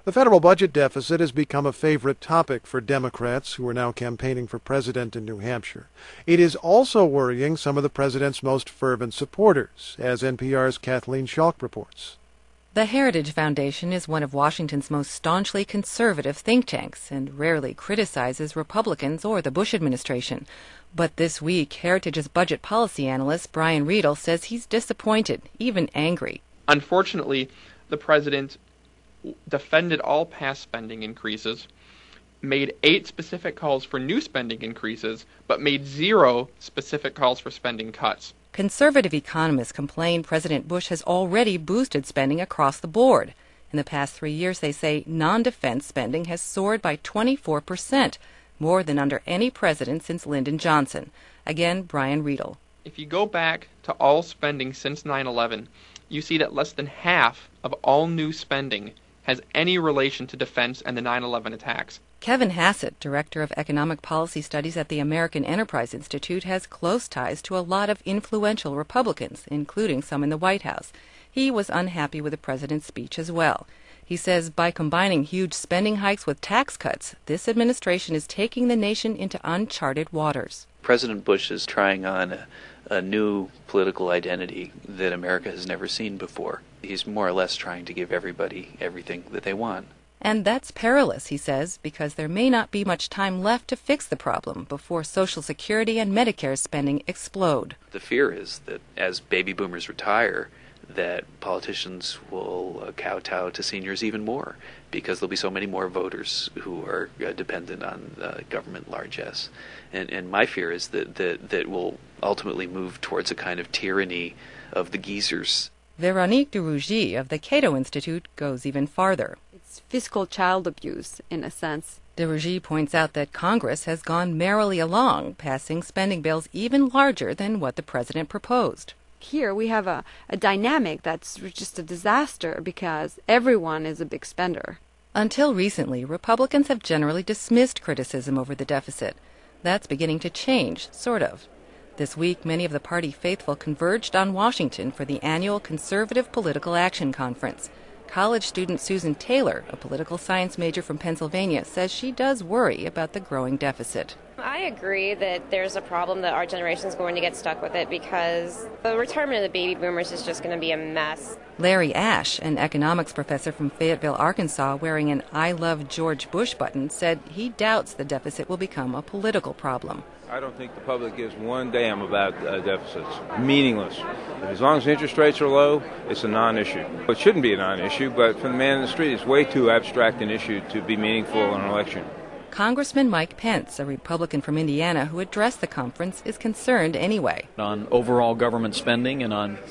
The federal budget deficit has become a favorite topic for Democrats who are now campaigning for president in New Hampshire. It is also worrying some of the president's most fervent supporters, as NPR's Kathleen Schalk reports. The Heritage Foundation is one of Washington's most staunchly conservative think tanks and rarely criticizes Republicans or the Bush administration. But this week, Heritage's budget policy analyst Brian Riedel says he's disappointed, even angry. Unfortunately, the president defended all past spending increases, made 8 specific calls for new spending increases, but made 0 specific calls for spending cuts. Conservative economists complain President Bush has already boosted spending across the board. In the past 3 years, they say non-defense spending has soared by 24%, more than under any president since Lyndon Johnson. Again, Brian Riedel. If you go back to all spending since 9/11, you see that less than half of all new spending has any relation to defense and the 9/11 attacks. Kevin Hassett, Director of Economic Policy Studies at the American Enterprise Institute, has close ties to a lot of influential Republicans, including some in the White House. He was unhappy with the president's speech as well. He says by combining huge spending hikes with tax cuts, this administration is taking the nation into uncharted waters. President Bush is trying on a new political identity that America has never seen before. He's more or less trying to give everybody everything that they want. And that's perilous, he says, because there may not be much time left to fix the problem before Social Security and Medicare spending explode. The fear is that as baby boomers retire, that politicians will kowtow to seniors even more because there'll be so many more voters who are dependent on government largesse. And my fear is that we'll ultimately move towards a kind of tyranny of the geezers. Veronique Durougy of the Cato Institute goes even farther. It's fiscal child abuse, in a sense. Durougy points out that Congress has gone merrily along, passing spending bills even larger than what the president proposed. Here we have a dynamic that's just a disaster because everyone is a big spender. Until recently, Republicans have generally dismissed criticism over the deficit. That's beginning to change, sort of. This week, many of the party faithful converged on Washington for the annual Conservative Political Action Conference. College student Susan Taylor, a political science major from Pennsylvania, says she does worry about the growing deficit. I agree that there's a problem that our generation is going to get stuck with it because the retirement of the baby boomers is just going to be a mess. Larry Ash, an economics professor from Fayetteville, Arkansas, wearing an I Love George Bush button, said he doubts the deficit will become a political problem. I don't think the public gives one damn about deficits. Meaningless. As long as interest rates are low, it's a non-issue. It shouldn't be a non-issue, but for the man in the street, it's way too abstract an issue to be meaningful in an election. Congressman Mike Pence, a Republican from Indiana who addressed the conference, is concerned anyway. On overall government spending and on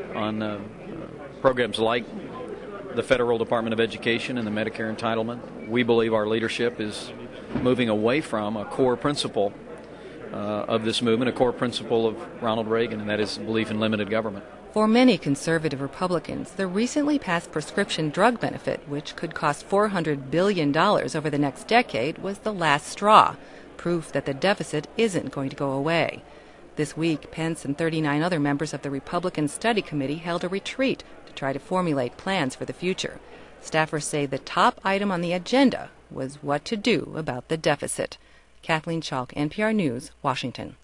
programs like the Federal Department of Education and the Medicare entitlement, we believe our leadership is moving away from a core principle of this movement, a core principle of Ronald Reagan, and that is belief in limited government. For many conservative Republicans, the recently passed prescription drug benefit, which could cost $400 billion over the next decade, was the last straw, proof that the deficit isn't going to go away. This week, Pence and 39 other members of the Republican Study Committee held a retreat to try to formulate plans for the future. Staffers say the top item on the agenda was what to do about the deficit. Kathleen Schalk, NPR News, Washington.